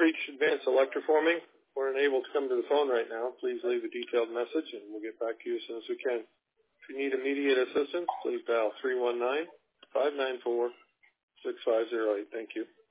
reached Advanced Electroforming or unable to come to the phone right now, please leave a detailed message and we'll get back to you as soon as we can. If you need immediate assistance, please dial 319-594-6508. Thank you.